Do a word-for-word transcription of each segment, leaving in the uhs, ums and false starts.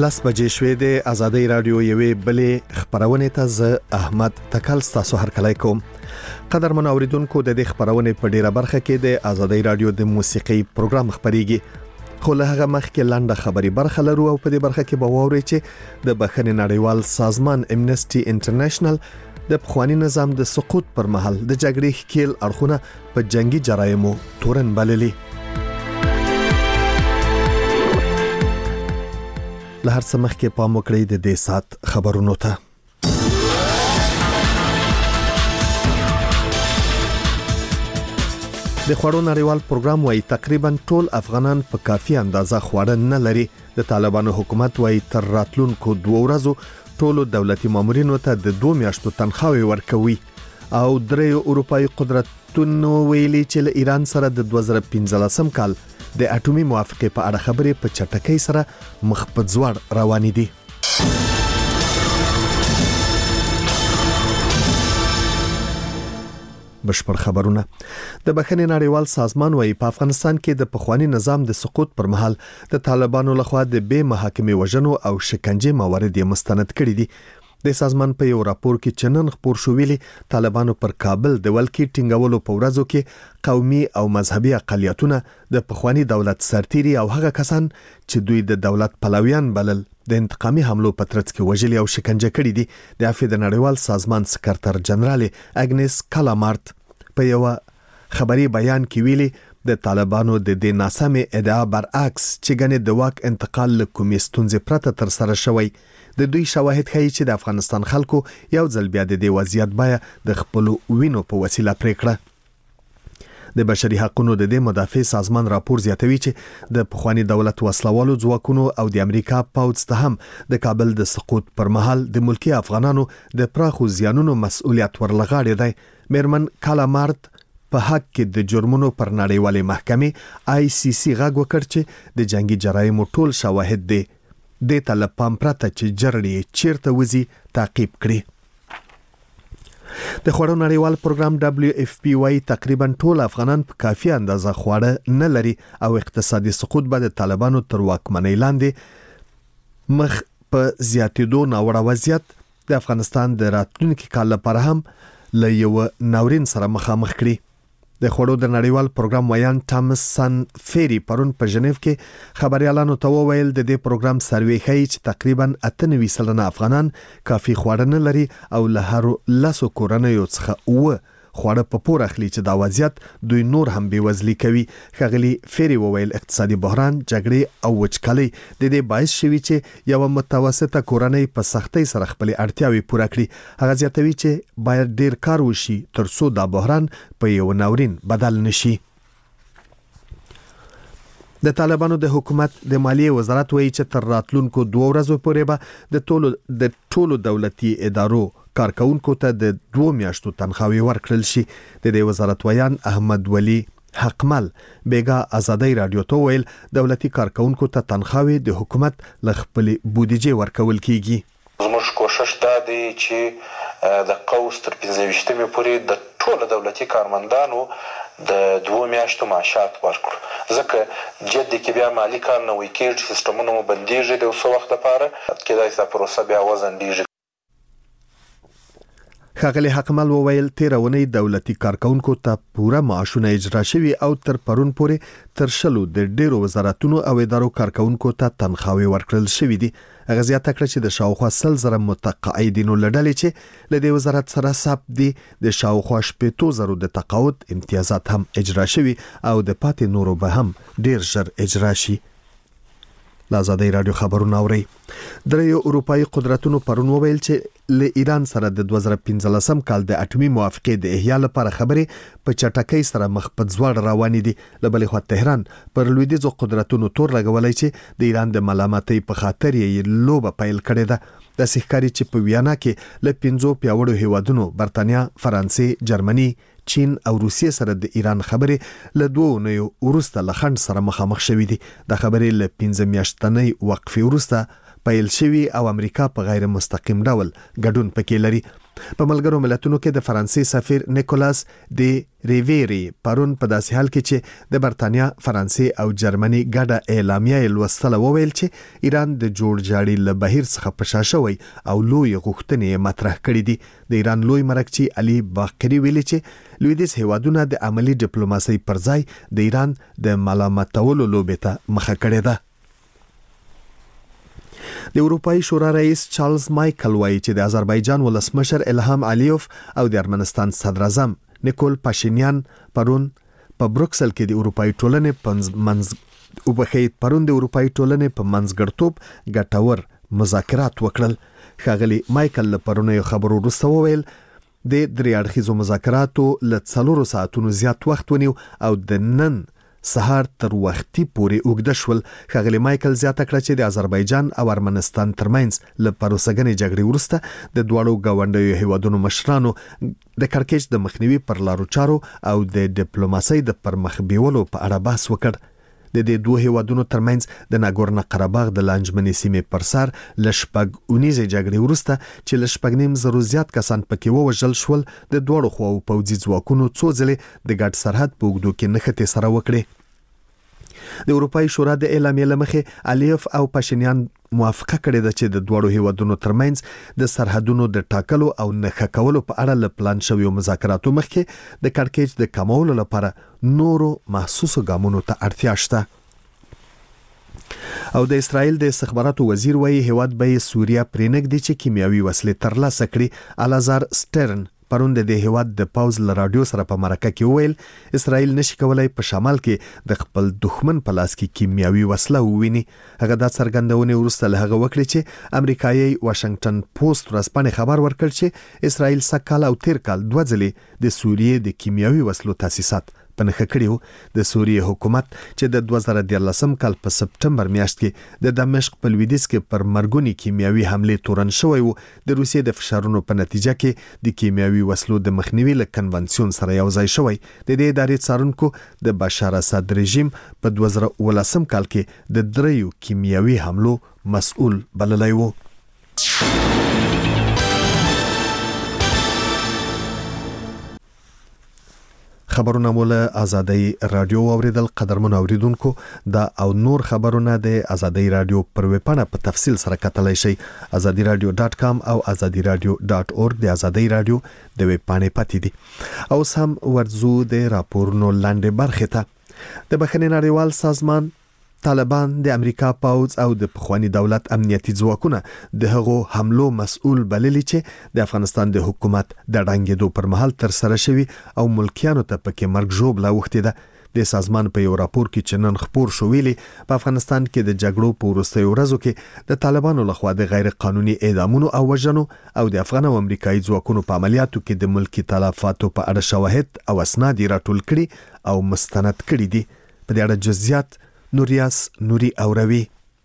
لاس بجې شوې د آزادۍ رادیو یوې بلې خبرونه ته ز احمد تکل تاسو هر کله کوم قدر من اوریدونکو د دې خبرونه په ډیره برخه کې د آزادۍ رادیو د موسیقي پروګرام خبريږي خو له هغه مخکې لنډه خبري برخه لرو او په دې برخه کې به ووري چې د بخښنې نړیوال سازمان امنسټي انټرنیشنل د پخوانی نظام د سقوط پر مهال د جګړې ښکیل اړخونه په جنگي جرایمو تورن بللي له هر څه مخکې پام وکړئ د دې سات خبرونو ته د خوړو نړیوال پروګرام وايي تقریبا ټول افغانان په کافي اندازه خواړه نه لري د طالبانو حکومت وايي تر راتلونکو دوه ورځو ټول دولتي مامورینو ته د دوه میاشتو تنخواهي ورکوي او درې اروپאי قدرتونو ویلي چې له ایران سره د دوه زره پنځلسم کال د اټومي موافقه په اړه خبرې په چټکۍ سره مخ په ځوړ روانې دي بشپړ خبرونه د بخښنې نړیوال سازمان وايي په افغانستان کې د پخوانی نظام د سقوط پر مهال د طالبانو لخوا د بې محاکمې وژنو او شکنجې موارد مستند کړي دي د سازمان په یو راپور کې چنن خبر شو ویلي طالبانو پر کابل د ولکې ټینګولو په ورځو کې قومي او مذهبي اقلیتونه د پخوانی دولت سرتيري او هغه کسان چې دوی د دولت پلویان بلل د انتقامي حملو په ترڅ کې وژلي او شکنجه کړي دي د افغان د نړیوال سازمان سکرټر جنرال اګنس کالامارت په یو خبري بیان کې ویلي د طالبانو د دې ناسمه ادعا برعکس چې ګنې د واک انتقال له کومې ستونزې پرته تر سره شوی د دوی شواهد ښیي چې د افغانستان خلکو یو ځل بیا د دې وضعیت بیا د خپل وینو په وسیله پریکړه د بشري حقوقو د دې مدافع سازمان راپور زیاتوي چې د پخوانی دولت وسلوالو ځواکونو او د امریکا پوځ ته هم د کابل د سقوط پر مهال د ملکی افغانانو د پراخو زیانونو مسؤلیت ورلغاړي دی میرمن کالامارت په حق کې د جرمونو پر نړیوالې محکمې آی سی سی غږ وکړ چې د جنگي جرایمو ټول شواهد دي د طالبان پرته چې جرړې چیرته وزي تعقیب کړي د خوړو نړیوال پروګرام دبليو اف پی وايي تقریبا ټول افغانان په کافي اندازه خواړه نه لري او اقتصادي سقوط به د طالبانو تر واکمنۍ لاندې مخ په زیاتېدو ناوړه وضعیت د افغانستان د راتلونکي کال لپاره هم له یو ناورین سره مخامخ کړي د خوړو د نړیوال پروګرام ویان ټامس سن فيري پرون په جنیو کې خبريالانو ته وویل د دې پروګرام سروې ښیي چې تقریبا اته نوي سلنه افغانان کافي خواړه نه لري او له هر لاسو کورنیو څخه و خواړه په پور اخلي چې دا وضعیت دوی نور هم بیوزلي کوي خغلی فيري وویل اقتصادي بحران جګړې او وچکالي د دې باعث شوي چې یو متوسطه کورنۍ په سختۍ سره خپل اړتیاوې پوره کړي هغه زیاتوي چې باید ډیر کار وشي ترڅو دا بحران په یو ناورین بدل نشي د طالبانو د حکومت د مالیې وزارت وایي چې تر راتلونکو دوه ورځې پورې به د ټولو د ټولو دولتي ادارو کارکونکو ته د دوه میاشتو تنخواهي ورکړل شي د دې وزارت ویان احمد ولی حقمل بیگا آزادۍ رادیو ته ویل دولتي کارکونکو ته تنخواهي د حکومت ل خپل بودیجه ورکول کیږي زموږ کوشش دا دی چې د قوس تر پنځه ویشتمې پورې د ټولو دولتي کارمندانو د دوه میاشتو معاشات ورکړو ځکه جدي کې بیا مالی کار نه وي کېږي سیستمونه مو بندېږي د څو وخت لپاره کېدای شي پروسه بیا وزندېږي خغلی حقمل وویل تیرونی دولتي کارکونکو ته پوره معاشونه اجرا شوي او تر پرون پورې تر شلو د ډیرو وزارتونو او ادارو کارکونکو ته تنخواهي ورکړل شوې دي هغه زیاته کړه چې د شاوخوا سل زره متقاعدینو لړلې چې له دې وزارت سره ثبت دي د شاوخوا شپږ زره د تقاعد امتیازات هم اجرا شوي او د پاتې نورو به هم ډیر ژر اجرا شي آزادۍ رادیو خبرونه اوري درې اروپאי قدرتونو پرون وویل چې له ایران سره د دوه زره پنځلسم کال د اټومي موافقه د احیا لپاره خبرې په چټکۍ سره مخ په ځوړ روانې دي له بلې خوا تهران پر لویدیځو قدرتونو تور لګولای چې د ایران د ملامتۍ په خاطر یې لوبه پیل کړې ده د سحکاري چې په ویانا کې له پنځو پیاوړو هیوادونو برتانیا فرانسې جرمني چین او روسیې سره د ایران خبرې له دوه نوو ورسته لخند سره مخامخ شوې دي د خبرې له پنځه میاشتنۍ وقفې ورسته پیل شوی او امریکا په غیر مستقیم ډول ګډون پکې لري په ملګرو ملتونو کې د فرانسې سفیر نیکولاس دی ریویری پرون په داسې حال کې چې د برتانیا، فرانسې او جرمني ګډه اعلامیه لوستله وویل چې ایران د جوړ جاړي له بهیر څخه په شا شوی او لوی غوښتنې مطرح کړې دي. د ایران لوی مرکچی علي باقری ویلي چې لویدیځ هیوادونه د عملی ډیپلوماسۍ پر ځای د ایران د ملامتولو لوبې ته مخه کړې ده. د اروپאי شورا رئیس چارلز مایکل وایي چې د آذربایجان ولسمشر الهام علیوف او د ارمنستان صدر اعظم نیکول پاشینیان پرون په بروکسل کې د اروپאי ټولنې په منځ وبخي پرون د اروپאי ټولنې په منځګړتوب ګټور مذاکرات وکړل. ښاغلي مایکل له پرونی خبرو وروسته وویل د درې اړخیزو مذاکراتو له څلورو ساعتونو زیات وخت ونیو او د نن سهار تر وختي پورې اوږده شول. ښاغلي مایکل زیاته کړه چې د آذربایجان او ارمنستان ترمنځ له پروسهګنې جګړې وروسته د دواړو ګاونډیو هیوادونو مشرانو د کړکېچ د مخنیوي پر لارو چارو او د ډیپلوماسۍ د پرمخ بیولو په اړه بحث وکړ. د دې دوه هیوادونو ترمنځ د ناګورنو قرهباغ د لانجمنې سیمې پر سر ل شپږ اونیزې جګړې وروسته چې ل شپږ نیم زرو زیات کسان پکې ووژل شول، د دوړو خواو پوځي ځواکونو څو ځلې د ګډ سرحد په اوږدو کې نښتې سره وکړې. د اروپאי شورا د اعلامیې لمخې الیف او پاشینیان موافقه کړې ده چې د دوړو هیوادونو ترمنځ د سرحدونو د ټاکلو او نښه کولو په اړه ل پلان شویو مذاکراتو مخکې د کړکېچ د کمولو لپاره نورو محسوسو ګامونو ته اړتیا شته. او د اسرائیل د استخباراتو وزیر وایي هیواد به سوریه پرېنږدي چې کیمیاوي وسلې ترلاسه کړي. الازار سټرن پرون د هیواد د پاوز ل رادیو سره په مرکه کې وویل اسرائیل نشي کولای په شمال کې د خپل دښمن په لاس کې کیمیاوي وسله وویني. هغه د څرګندونې وروسته له هغه وکړي چې امریکایي واشنگټن پوسټ ورځپاڼې خبر ورکړ چې اسرائیل سکهال او تیر کال دوه ځلې د سوریې د کیمیاوي وسلو تاسیسات په نښه کړیو. د سوریې حکومت چې د دوه زره دیارلسم کال په سپټمبر میاشت کې د دمشق په لویدیځ کې پر مرګونی کیمیاوي حمله تورن شوی وو، د روسیې د فشارونو په نتیجه کې د کیمیاوي وسلو د مخنیوي له کنونسیون سره یو ځای شوی. د دې ادارې څارونکو د بشار اسد رژیم په دوه زره ولسم کال کې د دریو کیمیاوي حملو مسؤل بللی وو. خبرونه مول آزادۍ رادیو اوریدل. قدرمن اوریدونکو دا او نور خبرونه د آزادۍ رادیو پر ویب پاڼه په تفصیل سره کتلای شئ. آزادی رادیو ډاټ کام او آزادی رادیو ډاټ اورګ د آزادۍ رادیو د ویب پاڼې پاتې دي. او سم ورزو د راپورونو لاندې برخه ته د بخښنې نړیوال سازمان طالبان د امریکا پاوز او د پخوانی دولت امنیتي ځواکونه د هغو حملو مسؤل بللی چې د افغانستان د حکومت د ړنګېدو پر مهال تر سره شوی او ملکیانو ته پکې مرګ ژوبله وختې ده. د سازمان په یو راپور کې چې نن خپور شو ویلي په افغانستان کې د جګړو په وروستیو ورځو کې د طالبانو لخوا د غیر قانوني اعدامونو او وژنو او د افغان او امریکایي ځواکونو په عملیاتو کې د ملکی تلفاتو په اړه شواهد او اسناد راټول کړي او مستند کړي دي. په دې اړه جزئیات نوریاس نوري اوروي.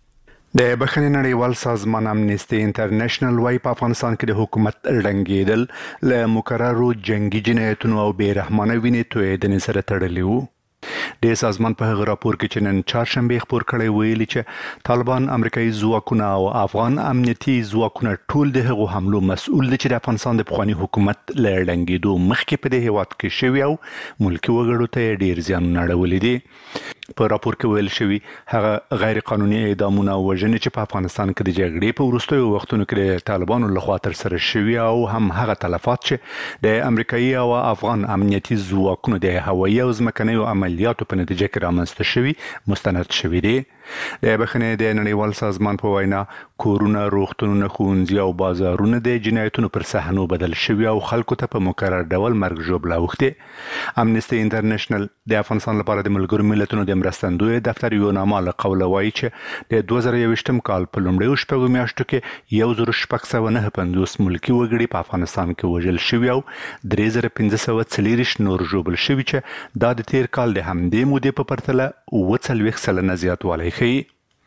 د بخښنې نړیوال سازمان امنیستي انټرنیشنل وايي په افغانستان کې د حکومت ړنګېدل له مکررو جنگي جنایتونو او بې رحمانه وینې تویېدنې سره تړلي وو. د سازمان په هغه راپور کې چې نن چهارشنبه خبر کړی ویلي چې طالبان، امریکایي ځواکونه او افغان امنیتي ځواکونه ټول د هغو حملو مسؤل دي چې د افغانستان د پخوانی حکومت له ړنګېدو مخکې په دې هیواد کې شوي او ملکي وګړو ته ډیر زیانونه اړولي دي. په راپور کې ویل شوی هغه غیر قانوني اعدامونه او وژنې چې په افغانستان کې د جګړې په وروستیو وختونو کې د طالبانو لخوا تر سره شوي او هم هغه تلفات چې د امریکایي او افغان امنیتي ځواکونو د هوایي او ځمکنیو عملیاتو په نتیجه کې رامنځته شوي مستند شوي دي. د بخښنې د نړیوال سازمان په وینا کورونه، روغتونونه، ښوونځي او بازارونه د جنایتونو پر صحنو بدل شوي او خلکو ته په مکرر ډول مرګ ژوبله اوښتې. امنیستي انټرنیشنل د افغانستان لپاره د ملګرو ملتونو د مرستندوی دفتر یو نامه له قوله وایي چې د دوه زره یوویشتم کال په لومړیو شپږو میاشتو کې یو زر شپږ سوه نهه پنځوس ملکي وګړي په افغانستان کې وژل شوي او درې زره پنځه سوه څلېرویشت نور ژوبل شوي چې دا د تیر کال د همدې مودې په پرتله اووه څلوېښت سلنه زیاتوالی ښیي.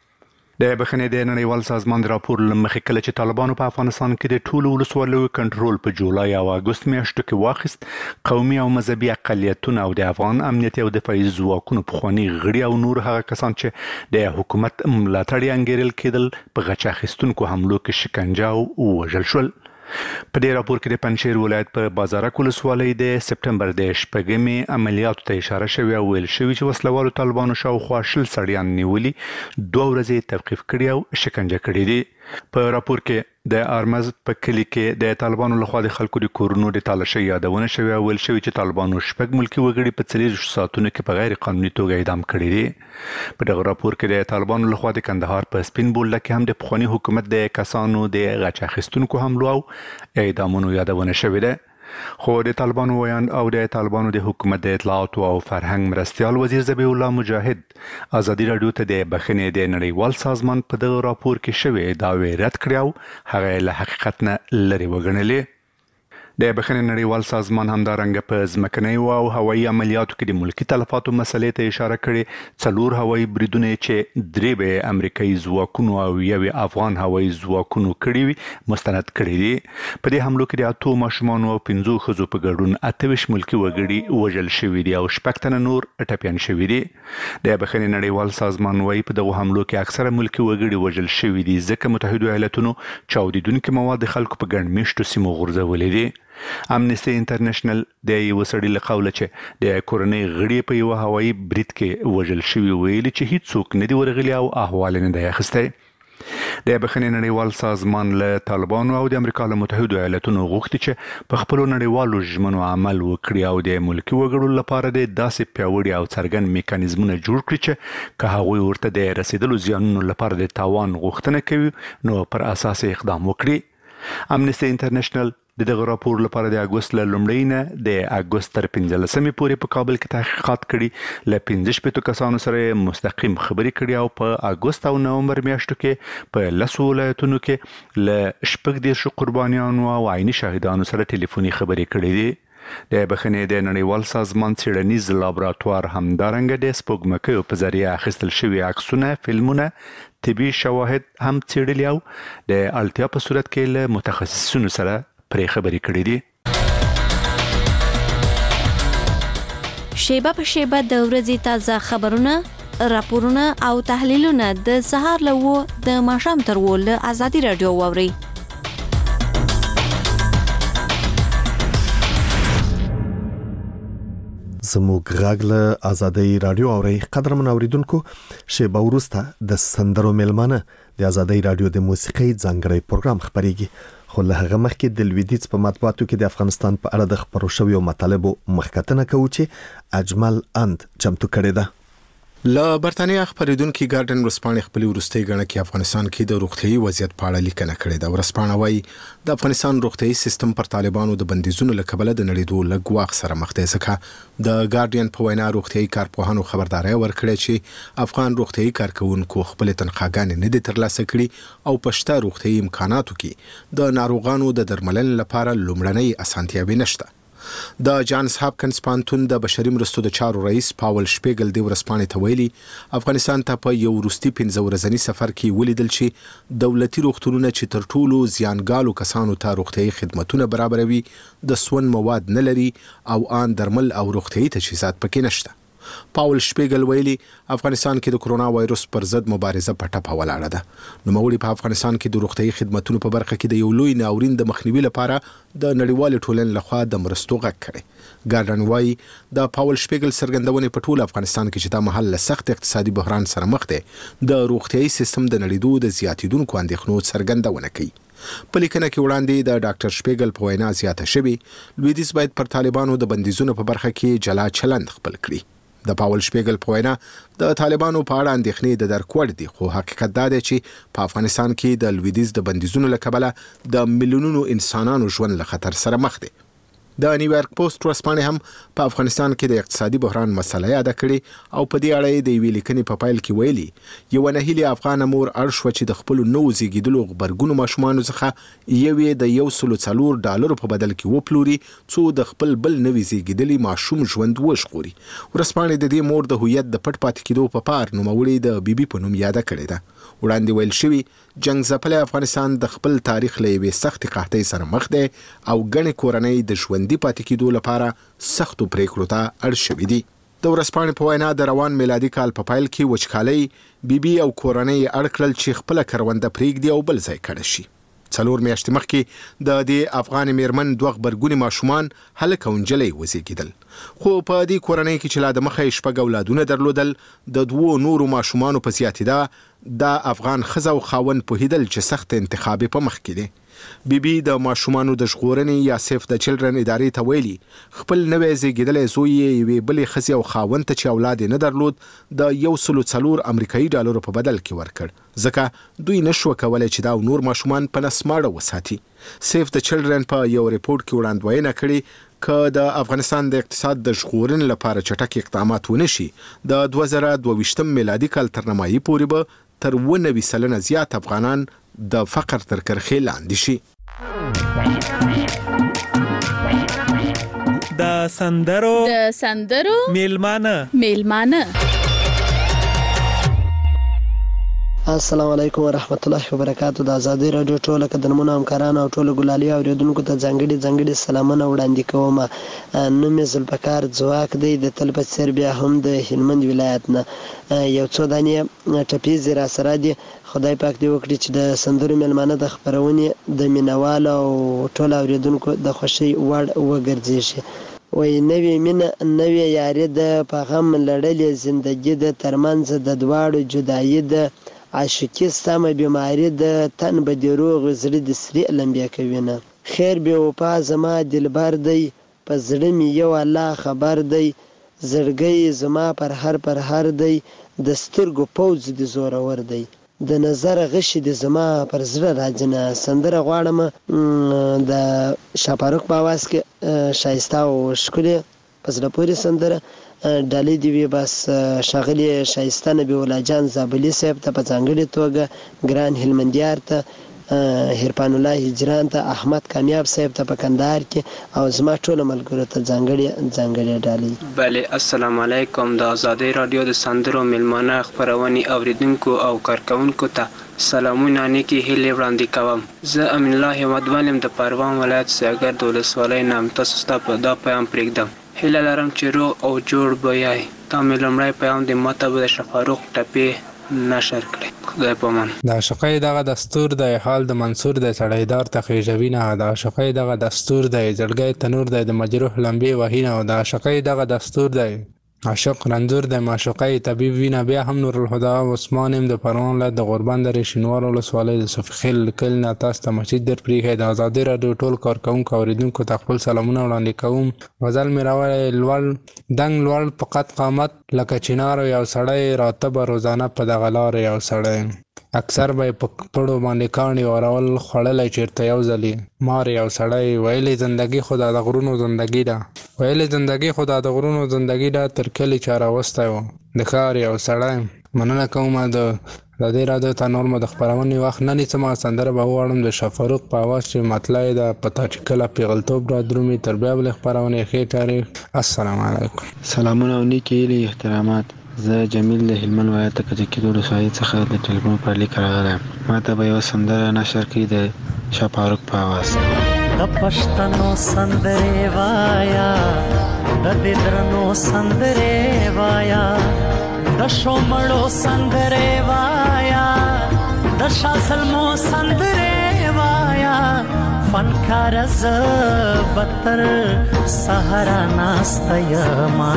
د بخښنې د نړیوال سازمان راپور له مخې کله چې طالبانو په افغانستان کې د ټولو ولسوالیو کنټرول په جولای او اګوست میاشتو کې واخیست، قومي او مذهبي اقلیتونه او د افغان امنیتي او دفاعي ځواکونو پخواني غړي او نور هغه کسان چې د حکومت ملاتړ یې انګیرل کېدل په غچ اخیستونکو حملو کې شکنجه او وژل شول. په دې راپور کې د پنجشیر ولایت په بازارک ولسوالۍ د سپټمبر د شپږمې عملیاتو ته اشاره شوې او ویل شوې چې وسلوالو طالبانو شاوخوا شل سړیان نیولي، دوه ورځې توقیف کړي او شکنجه کړي دي. په راپور کې د ارمز په کلی کې د طالبانو لخوا د خلکو د کورونو د تالاشۍ یادونه شوې او ویل شوې چې طالبانو شپږ ملکي وګړي په څلور ساعتونو کې په غیر قانوني توګه اعدام کړي دي. په دغه راپور کې د طالبانو لخوا د کندهار په سپین بولدک کې هم د پخواني حکومت د کسانو د غچ اخیستونکو حملو او اعدامونو یادونه شوې ده. خو د طالبانو ویاند او د طالبانو د حکومت د اطلاعاتو او فرهنګ مرستيال وزیر ذبیح الله مجاهد ازادي رادیو ته د بخښنې د نړیوال سازمان په دغه راپور کې شوې داوی رد کړی او هغه له حقیقت نه لرې وګڼلې. د بخښنې نړیوال سازمان همدارنګه په ځمکني او هوایي عملیاتو کې د ملکی تلفاتو مسلې ته اشاره کړې. څلور هوایي بریدونه چې درې به امریکایي ځواکونو او یو افغان هوایي ځواکونو کړي وي مستند کړي دي. په دې حملو کې د اتو ماشومان او پنځو ښځو په ګډون اته ویشت ملکی وګړي وژل شوي دي او شپږ تنه نور ټپیان شوي دي. د بخښنې نړیوال سازمان وايي په دغه حملو کې اکثره ملکی وګړي وژل شوي دي ځکه متحده ایالاتونو چاودیدونکي مواد خلکو په ګڼ میشتو سیمو غورځولې دي. امنیسټي انټرنیشنل د یو سړي له قوله چې د کورنۍ غړي په یو هوایي برید کې وژل شوي ویلي چې هیڅوک نه دی ورغلي او احوال نه دی اخیستی. د بخښنې نړیوال سازمان له طالبانو او د امریکا له متحده ایالاتونو غوښتي چې په خپلو نړیوالو ژمنو عمل وکړي او د ملکي وګړو لپاره د داسې پیاوړي او څرګند میکانیزمونه جوړ کړي چې که هغوی ورته د رسیدلو زیانونو لپاره د تاوان غوښتنه کوي نو پر اساس اقدام وکړي. امنیسټي انټرنیشنل د دغه راپور لپاره د اګوست له لومړۍ نه د اګوست تر پنځلسمې پورې په کابل کې تحقیقات کړي. له پنځه شپېتو کسانو سره مستقیم خبرې کړي او په اګوست او نومبر میاشتو کې په لسو ولایتونو کې له شپږ دېرشو قربانیانو او عیني شاهدانو سره ټلیفوني خبرې کړي دي. د بخښنې د نړیوال سازمان څېړنیز لابراتوار همدارنګه د سپوږمکیو په ذریعه اخیستل شوي عکسونه، فلمونه، طبي شواهد هم څېړلي او د اړتیا په صورت کې له متخصصینو سره پرې خبرې کړې دي. شیبه په شیبه د ورځې تازه خبرونه، راپورونه او تحلیلونه د سهار له و د ماښام تر و له ازادي رادیو واوري. زموږ غږ له ازادي رادیو اوري. قدرمن اوریدونکو، شیبه وروسته د سندرو ملمانه د ازادي رادیو د موسیقي ځانګړی پروګرام خبريږي. خو له هغه مخکې د لویدیځ په مطبوعاتو کې د افغانستان په اړه د خبرو شویو مطالبو مخکتنه کوو چې اجمل اند چمتو کړی ده. له برتانیا خبرېدونکو ګارډن ورسپانې خپل وروستي غړي کې افغانستان کې د روغتيایي وضعیت په اړه لیکنه کړې ده. ورسپانه وايي د افغانستان روغتيایي سیستم پر طالبانو د بندیزونو له کبله د نړیدو لګواخ سره مخ دی. ځکه د ګارډین په وینا روغتيایي کارپوهانو خبرداري ورکړه چې افغان روغتيایي کارکونکو خپل تنخواګانې نه دي ترلاسه کړي او پښتا روغتيایي امکاناتو کې د ناروغانو د درملنې لپاره لومړنۍ اسانتیاوې نشته. د جانز هاپکنز پانتون د بشري مرستو د چارو رئیس پاول شپیګل دی ورسپانې ته ویلي افغانستان ته په یو وروستي پنځه ورځنی سفر کې ولیدل چې دولتي روغتونونه چې تر ټولو زیانګالو کسانو ته روغتيایي خدماتونه برابروي د سون مواد نه لري او ان درمل او روغتيایي تجهیزات پکې نشته. پاول شپیګل ویلي افغانستان کې د کرونا وایروس پر ضد مبارزه په ټپه ولاړه ده. نو موري په افغانستان کې د روغتيایي خدماتونو په برخه کې د یو لوی ناورین د مخنیوي لپاره د نړیوال ټولنې لخوا د مرستو غږ کړي. ګارډن وايي د پاول شپیګل څرګندونې په ټول افغانستان کې چې د محل له سخت اقتصادي بحران سره مخ دی د روغتيایي سیستم د نړیدو د زیاتیدونکو اندېښنو څرګندونه کوي. په لیکنه کې وړاندې د ډاکټر شپیګل په وینا زیاته شوی لویدیځ باید پر طالبانو د بندیزونو په برخه کې جلا چلند خپل کړي. د پاول شپیګل په وینا د طالبانو په اړه اندېښنې د درک وړ دي، خو حقیقت دا دی چې په افغانستان کې د لویدیځ د بندیزونو له کبله د میلیونونو انسانانو ژوند له خطر سره مخ دی. د نیویارک پوسټ ورسپانې هم په افغانستان کې د اقتصادي بحران مسله یاد کړې او په دې اړه د ویلي کني په فایل کې ویلي یو نه هلي افغان مور ارشو چې د خپل نو زیږیدلو خبرګونو ماشومان څخه یوې د یو سلو څلور ډالر په بدل کې وپلوري څو د خپل بل نوې زیږیدلي ماشوم ژوند وشخوري. ورسپانې د دې مور د هویت د پټ پاتې کېدو په پار نوموړي د بیبي په نوم یاد کړې ده. وړاندې ویل شوی جنگ ځپلی افغانستان د خپل تاریخ له یوې سختې قحطۍ سره مخ دی او ګڼې کورنۍ د ژوندي پاتې کېدو لپاره سختو پریکړو ته اړ شوي دي. د ورسپانې په وینا د روان میلادي کال په پیل کې وچکالۍ بیبي او کورنۍ اړ کړل چې خپله کرونده پرېږدي او بل ځای کډه شي. څلور میاشتې مخکې د دې افغان میرمن دوه غبرګوني ماشومان هلک او نجلۍ وزیږیدل، خو په دې کورنۍ کې چې لا د مخه شپږ اولادونه درلودل، د دوو نورو ماشومانو په زیاتېدا د افغان ښځه او خاوند پوهېدل چې سخت انتخاب په مخ کې دی. بیبي د ماشومانو د ژغورنې یا سیف د چلډرن ادارې ته ویلي خپل نوی زیږېدلی زوی یې یوې بلې ښځې او خاوند ته چې اولاد یې نه درلود د یو سلو څلور امریکایي ډالرو په بدل کې ورکړ، ځکه دوی نشوه کولی چې دا نور ماشومان په نسماړه وساتي. سیف د چلډرن په یو ریپورټ کې وړاندوینه کړې که د افغانستان د اقتصاد د ژغورنې لپاره چټک اقدامات ونشي، د دوه زره دوه ویشتم میلادي کال تر نیمایي پورې به تر اووه نوي سلنه زیات افغانان د فقر تر کرښې لاندې شي. د سندرو د سندرو میلمانه میلمانه السلام علیکم ورحمت الله وبرکاتو. د ازادي رادیو ټول قدرمنو همکارانو او ټول ګلالي اوریدونکو ته ځانګړي ځانګړي سلامونه وړاندې کوم. نوم یې ذوالفقار ځواک دی، د تل په څېر بیا هم د هلمند ولایت نه. یو څو دانې ټپیزې را سره دي. خدای پاک دې وکړي چې د سندرو میلمانه د خپرونې د مینوالو او ټول اوریدونکو د خوښۍ وړ وګرځي. وای نوې مینه نوې یاري د په غم لړلې زندګي د ترمنځ د دواړو جدایي د عاشقي سمه بیماری د تن به د روغ زړه د سری لمبیا کوینه. خیر به وفا زما دلبر دی، په زړه می یو الله خبر دی، زړګی زما پر هر پر هر دی، د سترګو پوز د زورور دی، د نظر غشي د زما پر زړه راځنه. سندره غواړم د شاپاروک په आवाज کې شایسته او ښکلې په زړه پورې سندره ډالۍ دی وی بس شاغلی شایسته نبی الله جان زابلی صاحب ته په ځانګړي توګه ګران هلمندیار ته هرپان الله هجران ته احمد کامیاب صاحب ته په کندهار کې او زما ټول ملګرو ته ځانګړي ځانګړي ډالۍ. بله السلام علیکم. د آزادۍ رادیو د سندرو میلمانه خپرونې اوریدونکو او کارکونکو ته سلامونه نیکی هیلې وړاندې کوم. زه امین الله احمدوال یم د پروان ولایت سیاګرد ولسوالۍ نه. تاسو ته په دا پیغام پرېږدم هیله لرم چې روغ او جوړ به یای. تا مې لومړی پیغام د ماته به د شفاروق ټپې نشر کړی. خدای په امان. د عاشقۍ دغه دستور دی، حال د منصور دی، سړیدار ته خېژوي نه. د عاشقۍ دغه دستور دی، زړګی تنور دی، د مجروح لمبې وهي نه. د عاشقۍ دغه دستور دی، عاشق رنځور دی، معشوقۍ طبیب وینه. بیا هم نور الهدى عثمان ام د پروان ولایت د غوربند درې شینوار ولسوالۍ د صفي خیل کل نه. تاسو ته مسجد در پرېښی. د ازادۍ راډیو ټول کارکوونکو اوریدونکو ته خپل سلامونه وړاندې کوم. غزل مې راوړی لوړ دنګ لوړ په قد قامت لکه چنار یو سړی، راته به روزانه په دغه لار یو سړی. اکثر به په پړو باندې کاڼي اورول، خوړلی چېرته یو ځلي مار یو سړی. ویلې زندګي خو دا د غرونو زندګي ده، ویلې زندګي خو دا د غرونو زندګي ده، تر کلي چا راوستی و د ښار یو سړی. مننه کوم د ازادۍ راډیو ته نور مو د خپرونې وخت نه نیسم. سندره به وواړم د شفاروق په اواز چې مطلع یې ده په تا چې کله پیغلتوب را درومي. تر بیا بلې خپرونې ښې تاریخ. السلام علیکم. سلامونه او نیکې هیلې احترامات. زه جمیل د هلمند ولایت د کجکي ولسوالۍ څخه د ټلیفون پر لیک راغلی یم. ما ته به یوه سندره نشر کړي د شاپاروک په اواز. د پښتنو سندرې وایا، د دې درنو سندرې وایا، د شومړو سندرې وایا، د شاه زلمو سندرې وایا. فنکار زه بتر سهارا ناسته یما،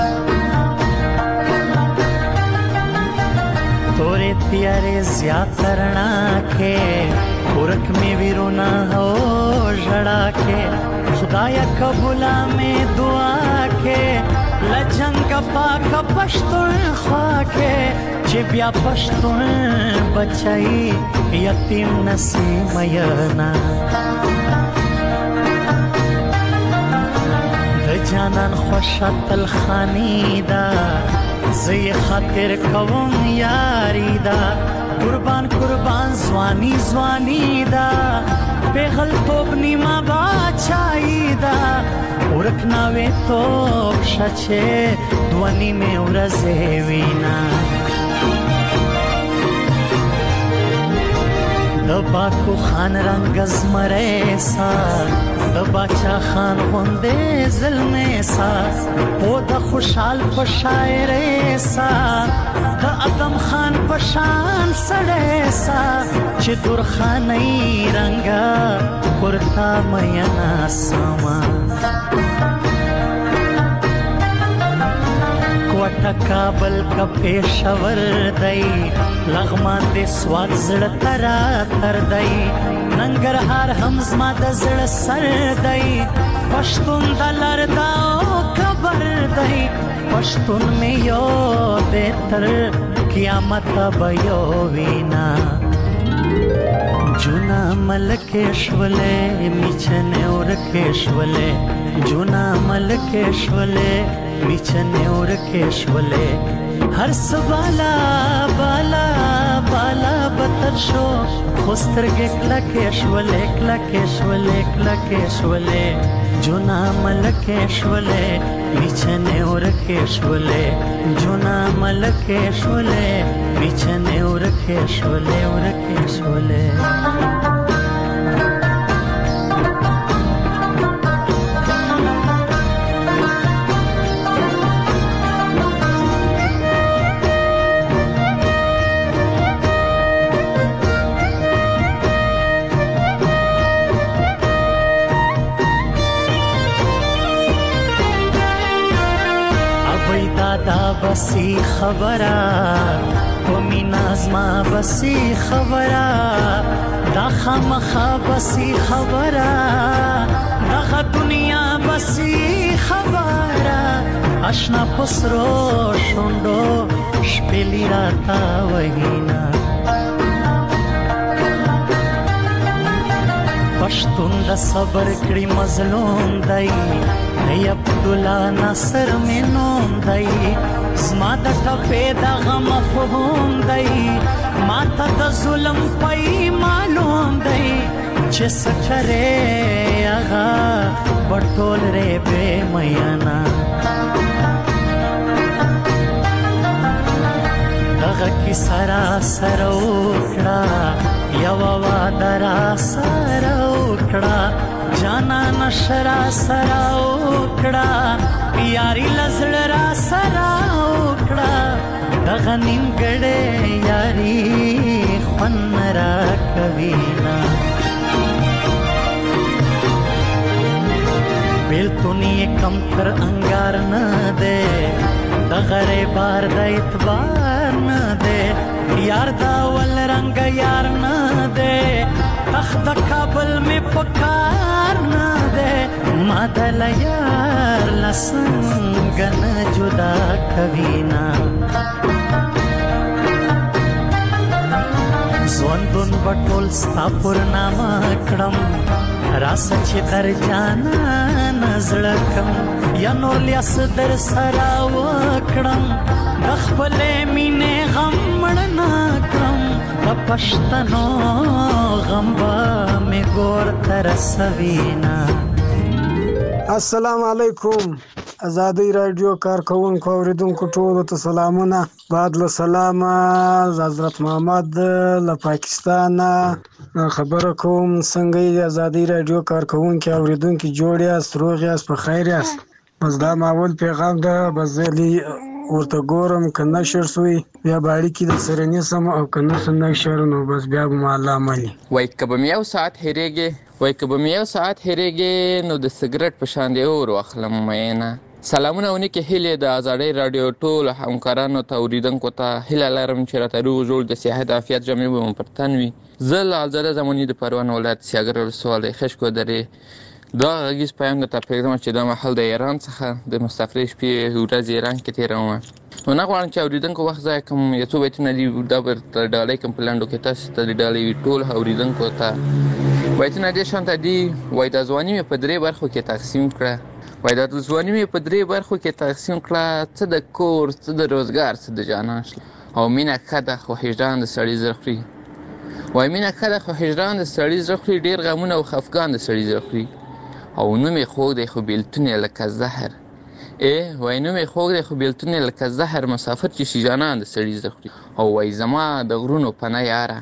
تورې تیارې زیات رڼا کې ورک مې ویرونا هو ژړا کې. خدایا قبولا مې دعا کې لجنګ پاک پښتون خوا کې چې بیا پښتون بچای یتیم نسیم ینا. د جانان خوشا تلخانی دا زی خاطر کوم یاری دا، قربان قربان زوانی زوانی دا، پیغل توب نیما باچائی دا، ورکناوی توب شچه دوانی میں ورزے وینا. د باکو خان رنگ زمره سا د باچا خان غوندې ظلمه سا او د خوشحال په شاعر سا د ادم خان په شان سړی سا چې درخانۍ رنگا پرتا مینا سما کوټه کابل کا پېښور دی لغمان دې سواد زړه ترا تر دی ننګرهار هم زما د زړه سر دی پښتون د لر دا خبر دی پښتون مې یو دې تر قیامت به یو وینا جونا ملکیشولې میچنه ورکیشولې جونا ملکیشولې میچنه ورکیشولې هر سوالا بالا بالا بتر شو خوسترګ کلکیشولې کلکیشولې کلکیشولې جونا ملکیشولې میچنه ورکیشولې جونا ملکیشولې میچنه ورکیشولې ورکیشولې بسی خبره کومی نازما بسی خبره دا خامخا بسی خبره دا دنیا بسی خبره آشنا پسرو شوندو شپلی راتا وهینا پښتون د صبر کړي مظلوم دی ای عبدالله ناصر مې نوم دی زما د ټپې د غم مفهوم دی ما ته د ظلم پای معلوم دی چې سکرې هغه بټول رې بې میانا دغه کی سرا سره وکړه یو وعده را سره وکړه جانا نشرا سره وکړه یاري لزړه را سره وکړه دغه نیمګړې یاري خون را کوینا بیلتونی کم تر انګار نه ده دغه بار د اعتبار نه ده یار دا ول رنگ یار نه ده تخت کابل می پکار نه ده ما دل یار لسنګ نه جدا کوینا زوندون بټول ستا پر نامه کړم راس چې در جانا نزړکم یا نور لیاس در سرا وکړم د خپلې مینې غم مړ نه کړم د پښتنو غم به مې ګور ته رسوینا. السلام علیکم ازادي رادیو کارکونکو اوریدونکو ټولو ته سلامونه. بعد له سلام حضرت محمد له پاکستان خبره کوم. څنګه یې ازادي رادیو کارکونکو اوریدونکو جوړ یاست، روغ یاست، په خیر یاست؟ بس دا ماول پیغام ده، بس زلی ورته ګورم که نشر سوی بیا به اړیکې د سره نیسم او که نشر نو بس بیا به مې الله مني. وایي که به مې یو ساعت هېرېږې وایي که به مې یو ساعت هېرېږې نو د سګرټ په شان دې اور واخلم مینه. سلامونه او نیکې هیلې د ازادۍ راډیو ټولو همکارانو ته اورېدونکو ته هیله لرم چې راته روغ جوړ د صحت عافیت جامې به مو پر تن وي. زه لعلزاده زماني د پروان ولایت سیاګر ولسوالۍ خشکو درې دا غږیز پیام درته پرېږدم چې دا مهال د ایران څخه د مستقلې شپې ورځې ایران کې تېروم. نو نه غواړم چې اورېدونکو وخت ضایع کړم. یو څو بیتونه دي دا به درته ډالۍ کړم په لنډو کې تاسو ته د ډالۍ ټول اورېدونکو ته. بیتونه دې شانته دي. وایي دا ځواني مې په درې برخو کې تقسیم کړه وایي دا ځواني مې په درې برخو کې تقسیم کړه، څه د کور، څه د روزګار، څه د جانان شله. او مینه ښه ده خو هجران د سړي زړه خوري. وایي مینه ښه ده خو هجران د سړي زړه خوري، ډېر غمونه او خفګان د سړي زړه خوري. او نوم یې خوږ دی خو بېلتون یې لکه زهر. ای وایي نوم یې خوږ دی خو بېلتون یې لکه زهر، مسافر چې شي جانان د سړي زړه خوري. او وایي زما د غرونو پناه یاره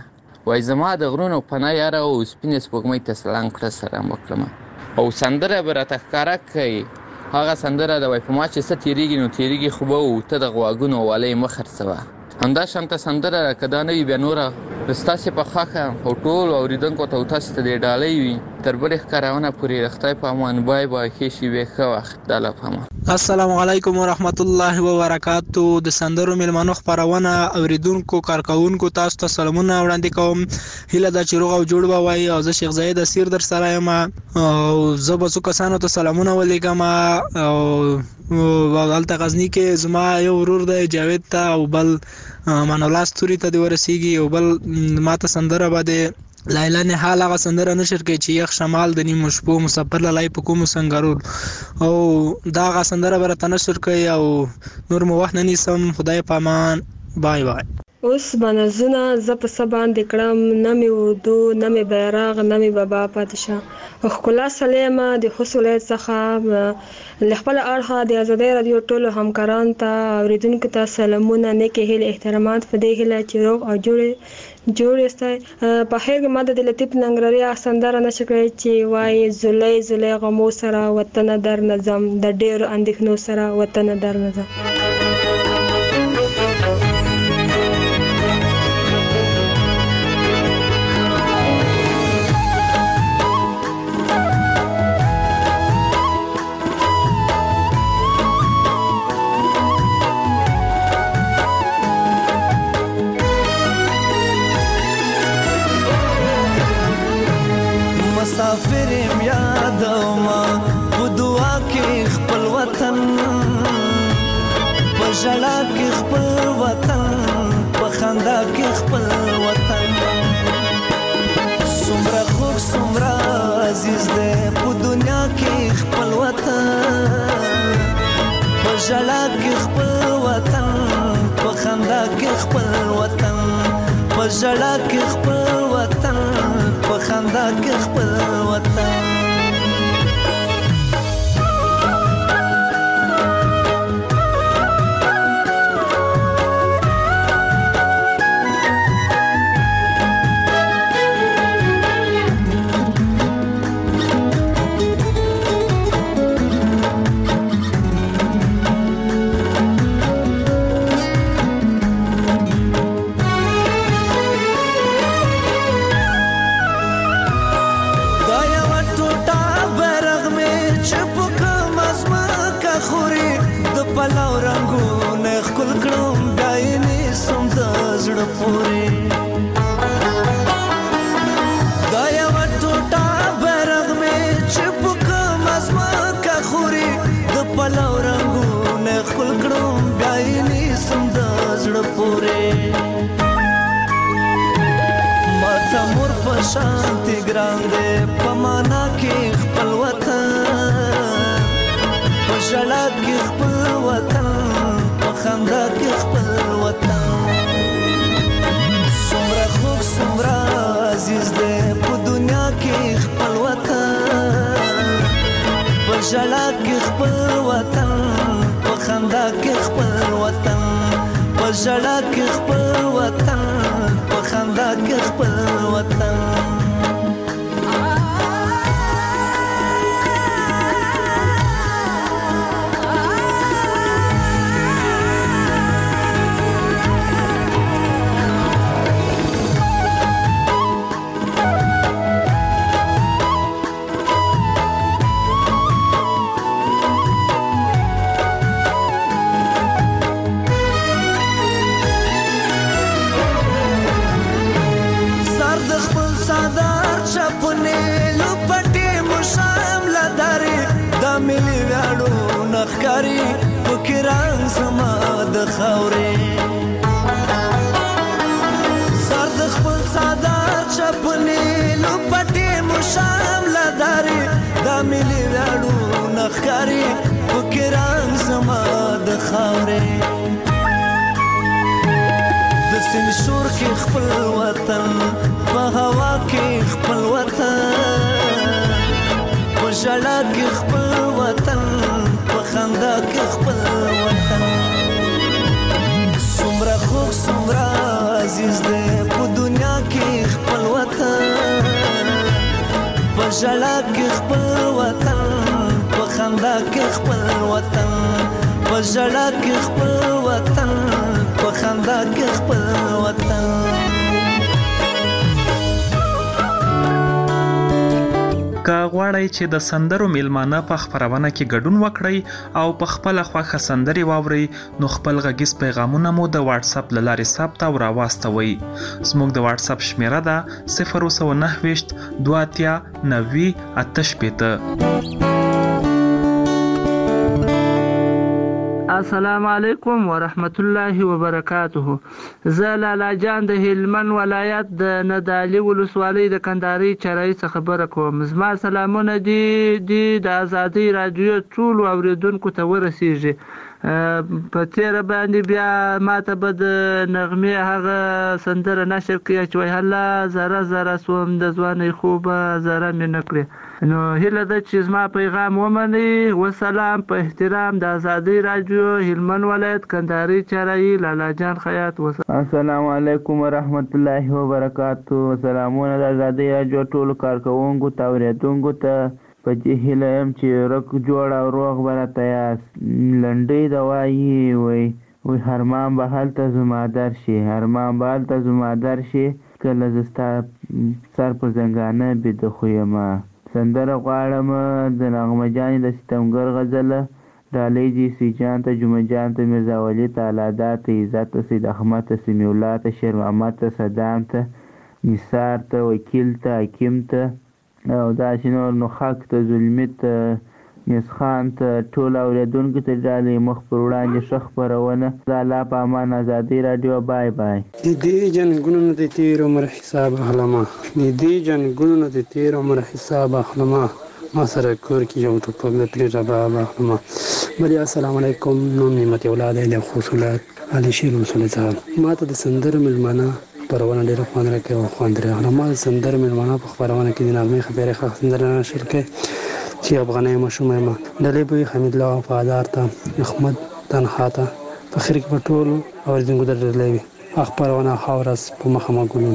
وای زما د غرونو پناه یاره او سپینې سپوږمۍ ته سلام کړه سلام وکړم او سندره به راته ښکاره کوي هغه سندره د وای په ما چې څه تېرېږي نو تېرېږي خو به و ته د غواګونو والۍ مه خرڅوه همدا شانته سندره که دا نه وي بیا نوره ستاسې په خوښه او ټولو اورېدونکو ته او تاسې ته دې ډالۍ وي تر بلې ښکارونه پورې د خدای په امان بای بای ښې شېبې ښه وخت دا له پامه السلام علیکم ورحمت الله وبرکاتو د سندرو میلمنو خپرونه اوریدونکو کارکونکو تاسو ته سلامونه وړاندې کوم هیله ده چې روغ او جوړ به وای او زه شیخ زاید اسیر در سره یم او زه به څو کسانو ته سلامونه ولیکم او هلته غزني کې زما یو ورور دی جاوید ته او بل مان الله ستوري ته دی ورسیږي او بل ما ته سندره باندې لایلا نهال هغه سندره نشر کوي چې یخ شمال د نیمو شپو مسافر لای په کوم سنگارول او دا هغه سندره برته نشر کوي او نور مو وخت نه نیسم خدای پامان بای بای اوس باندې زه په سبا باندې کړم نه می اردو نه می بیرغ نه می بابا پادشاه خلا سلیمه د خصوصیت څخه لخپل اړه د ازادي رادیو ټولو همکاران ته اوریدونکو ته سلامونه نیکه هیله احترامات په دې هیله چې روغ او جوړ جوړ استای په هر ماده د لطیف ننګرهاري سندره نشکري چې وای زولای زولای غمو سره وطن در نظم د ډېر اندېښنو سره وطن در نظم مسافرم یادوما په دعا کې خپل وطن په ژړا کې خپل وطن په خندا کې خپل وطن څومره خوږ څومره عزیز دی په دنیا کې خپل وطن په ژړا کې خپل وطن په خندا کې خپل وطن په ژړا کې خپل وطن په خندا کې خپل وطن پلاو رنگونه خپل کړم دایني سم د زړه پورې دا یو ټوټه برغ مې چې پکم ازما کا خوري د پلاو رنگونه خپل کړم دایني سم د زړه پورې ماته مور په شانتي ګران دې په معنا کې خپل وطن ژړا کې خپل وطن په خندا کې خپل وطن څومره خوږ څومره عزیز دی په دنیا کې خپل وطن په ژړا کې خپل وطن په خندا کې خپل وطن په ژړا کې خپل وطن په خندا کې خپل وطن نخکاری پکران زما د خاورې سر د خپل سادار چپنې لپټې مشام لداري دا ملي وړو نخکاری پکران زما د خاورې د سین شور کې خپل وطن په هوا کې خپل وطن په ژړا کې خپل وطن خندا کې خپل وطن څومره خوږ څومره عزیز دی په دنیا کې ژړا کې خپل وطن په خندا کې خپل وطن په ژړا کې خپل وطن په خندا کې خپل وطن که غواړئ چې د سندرو میلمانه په خپرونه کې ګډون وکړئ او په خپله خوښه سندرې واورئ نو خپل غږیز پیغامونه مو د واتس اپ له لارې ثبت او راواستوئ. زموږ د واتس اپ شمیره ده صفر سوه نهه ویشت دوه اتیا نوي اته شپېته. السلام علیکم ورحمت الله وبرکاته. زه لالا جان د هلمند ولایت د ندالي ولسوالۍ د کندهاري چرای څخه خبره کوم. زما سلامونه دي دي د آزادۍ رادیو ټولو اوریدونکو ته ورسیږي. په تیره باندې بیا ماته به د نغمې هغه سندره نشر کړي چې وایي هله زره زره سوم د ځوانۍ خوبه زره مې نه کړې. نو هیله ده چې زما پیغام ومنئ. وسلام، په احترام د آزادۍ رادیو هلمند ولایت کندهاري چرایي لالا جان خیاط. السلام علیکم ورحمت الله وبرکاتو. سلامونه د آزادۍ رادیو ټولو کارکوونکو ته اوریدونکو ته. په دې هیله یم چې رک جوړ او روغ به راته یاست. لنډۍ د وایي وی وی هرمان به هلته زما در شي، هرمان به هلته زما در شي، کله زه ستا سر پر زنګانه بیده خو یمه. سندره غواړم د نغمه جانې د ستمګر غزله، ډالۍ دي سوی جان ته، جمعه جان ته، میرزا ولي ته، الادا ته، عزت ته، سید احمد ته، سمیع الله ته، شیر محمد ته، صدام ته، نثار ته، وکیل ته، حکیم ته او داسې نور، نخاک ته، زلمي ته، میزخان ته، ټول اوریدونکو ته ډالۍ مخ پر وړاندې ښه خپرونه. د الله په امان. ازادۍ راډیو. بای بای. د دې جنګونو نه د تیر عمر حساب اخلمه، د دې جنګونو نه د تیر عمر حساب اخلمه، ما سره کور کې یو ټوپک د ترې رباب اخلمه. بلې السلام علیکم. نوم نعمت اولاد علی خصولات علي شیر رسول صاحب. ما ته د سندرو میلمانه خپرونه ډېره خوند راکوي او خوند راغله. ما د سندرو میلمانه په خپرونه کې د نغمې خبرې ښه سندره نشر کوي چې افغانۍ ماشوم یم. ډلې بوی حمید الله وفادار ته، احمد تنها ته، په خیر کې په ټولو اورېدونکو ته ډلې وي. خپرونه ښه ورځ په مخه مه ګلونه.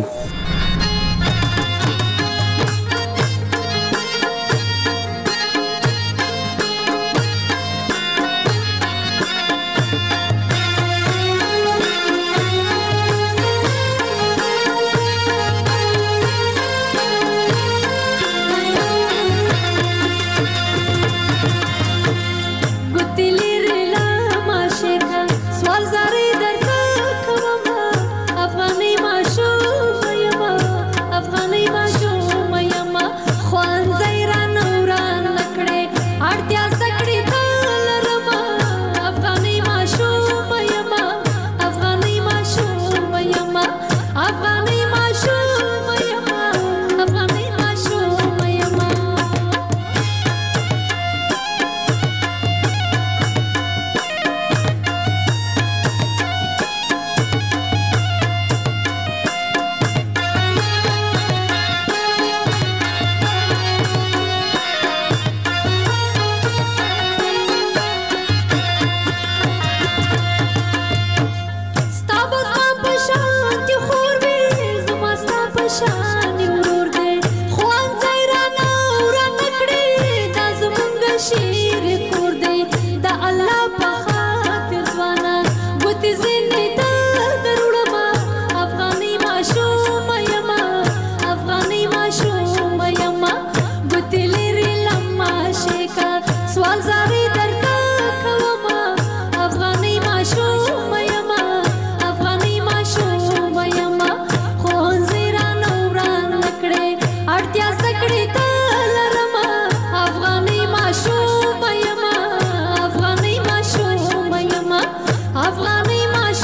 افغانۍ ماشوم یم، افغانۍ ماشوم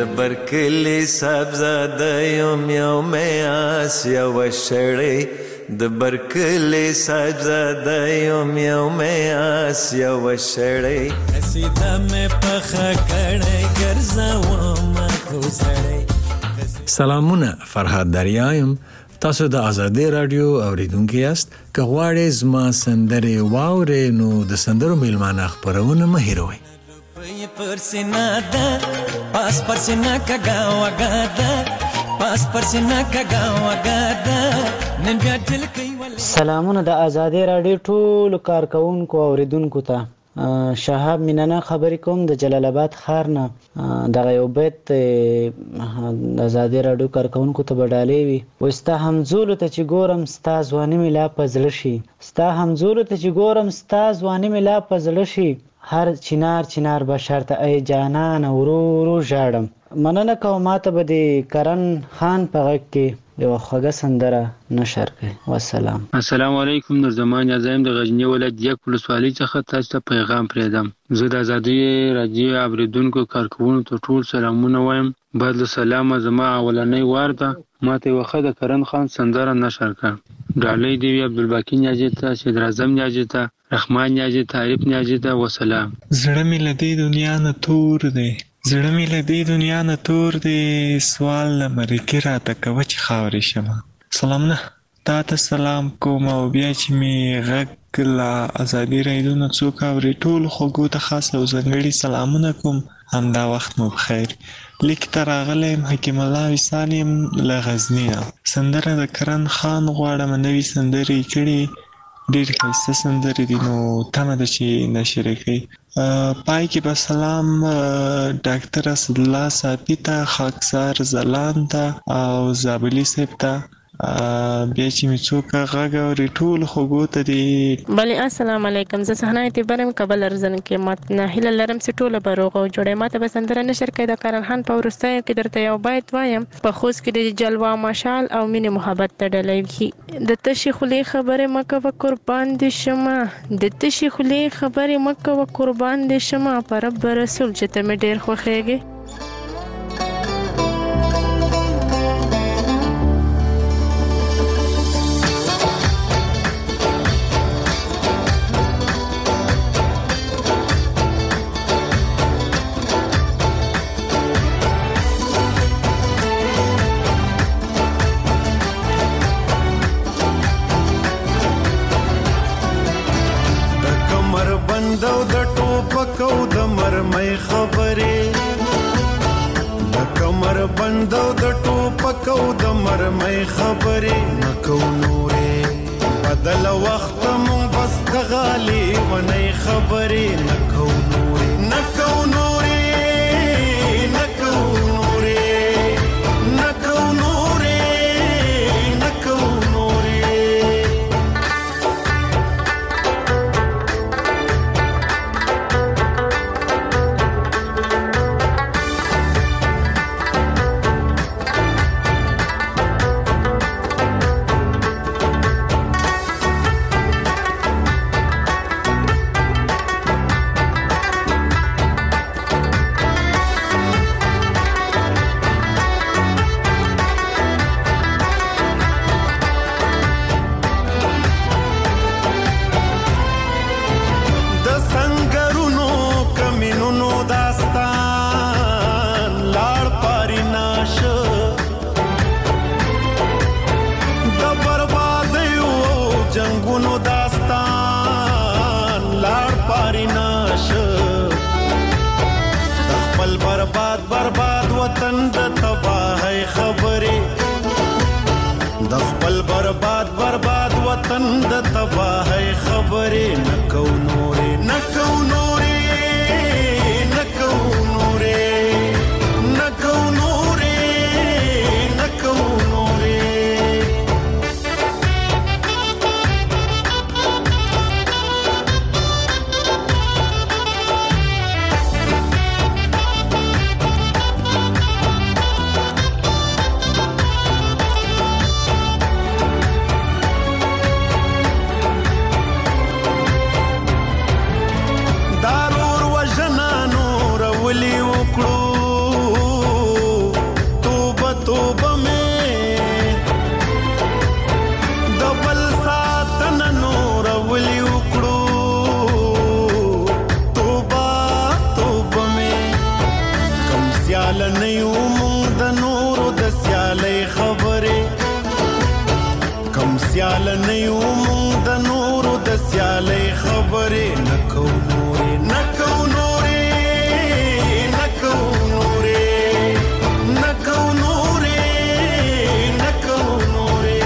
د برکلی صاحبزاده یم یو مې آس یوه شړۍ د برکلی صاحبزاده یم یو مې آس یوه شړۍ قصیده مې پخه کړی ګرځومه کوزړۍ. سلامونه، فرهاد دریا یم. تاسو د آزادۍ رادیو اوریدونکي یاست. که غواړئ زما سندرې واورئ نو د سندرو میلمانه خپرونه مه هېروئ. پر سینا ده پاس پر سینا کګا وګا ده پاس پر سینا کګا وګا ده نن بیا ټل کوي. سلامونه د آزادۍ رادیو ټولو کارکونکو او اوریدونکو ته. شهاب مینانا خبرې کوم د جلال آباد ښار نه. دغه یو بیت د آزادۍ رادیو کارکونکو ته به ډالۍ وي. وایي ستا همزولو ته چې ګورم ستا ځواني مې لا په زړه شي، ستا همزولو ته چې ګورم ستا ځواني مې لا په زړه شي، هر چنار چنار بشر ته ای جانان ورو ورو ژاړم. مننه کوم ماته به د کرن خان په غږ کې یو خوږه سندره نشر کړي. والسلام. السلام علیکم. نور زمان یازم د غزنی ولایت یک ولسوالۍ څخه تاسو ته پیغام پرېږدم. زه د آزادۍ رادیو اوریدونکو کارکوونکو ته ټول سلامونه وایم. بعد سلام زما اولنۍ وار ده. ماته یو ښه د کرن خان سندره نشر کړه. ډالۍ دی وی عبدالباقی نیاجی ته، صدر اعظم نیاجی ته، رحمان نیاجی ته، عارف نیاجی ته. وسلام. زړه مې له دې دنیا نه تور دی، زړه مې له دې دنیا نه تور دی، سوال له مرګي راته کوه چې خاورې شمه. سلامونه، تا ته سلام کوم او بیا چې مې غږ له ازادي رادیو نه څوک اوري ټولو خوږو ته خاص او ځانګړي سلامونه کوم. همدا وخت مو بخیر. لیک ته راغلی یم حکیم الله وصال یم له غزني نه. سندره د کرن خان غواړم، نوي سندرې یې کړي، ډېرې ښایسته سندرې دي، نو تمه ده چې نشر یې کړي. پای کې به سلام ډاکټر اسدالله صافي ته، خاکسار ځلان ته او زابلي صاحب ته. بیا چې مې څوک غږ اوري ټولو خوږو ته دي. بلې السلام علیکم. زه صحنه اعتبار یم کابل ارزن کې. ما نه هیله لرم چې ټوله به روغ او جوړه. ما ته به سندره نشر کړي د کرن خان په وروستیو کې درته یو بیت وایم. په خوست کې د جلوه مشال او مینې محبت ته ډالۍ وي. د تشې خولې خبرې مه کوه قربان دې شمه، د تشې خولې خبرې مه کوه قربان دې شمه، په رب رسول چې ته مې ډېر خوښېږې. بندو د ټوپکو د مرمۍ خبرې، د کمر بندو د ټوپکو د مرمۍ خبرې، نکو نورې بدل وخت مون بس د غالي ونی خبرې، نکو نورې نکو نورې نکو نورې نکو نورې نکو نورې. یو مونږ د نورو د سیالۍ خبرې نه کوو نورې نه کوو نورې نه کوو نورې نه کوو نورې نه کوو نورې